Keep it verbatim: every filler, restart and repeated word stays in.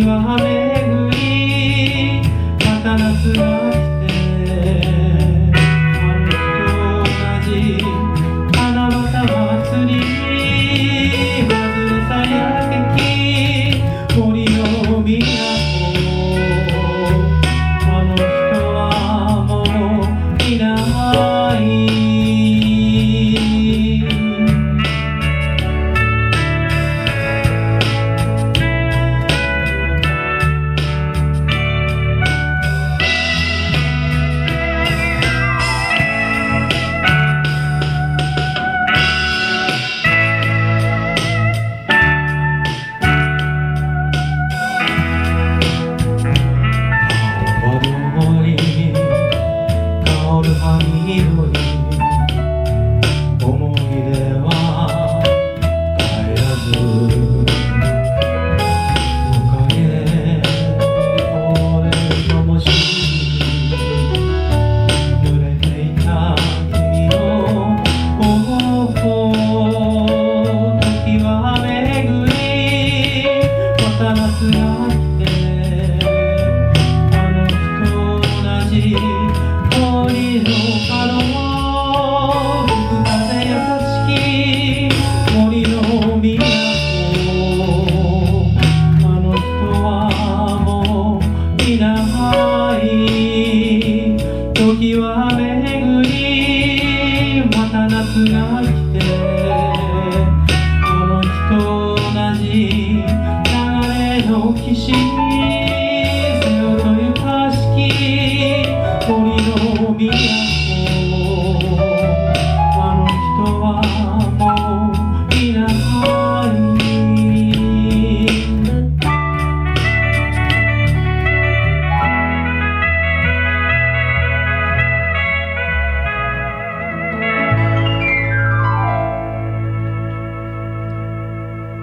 は巡りまた夏が来てあの日と同じ七夕祭り外れさやけき森の都あの人はもういない思い出は帰らずおかげ俺のもし濡れていた君の頬時は巡りまた夏が来てあの日と同じ森の角森の都あの人はもういない時は巡りまた夏が来てあの日と同じ流れの岸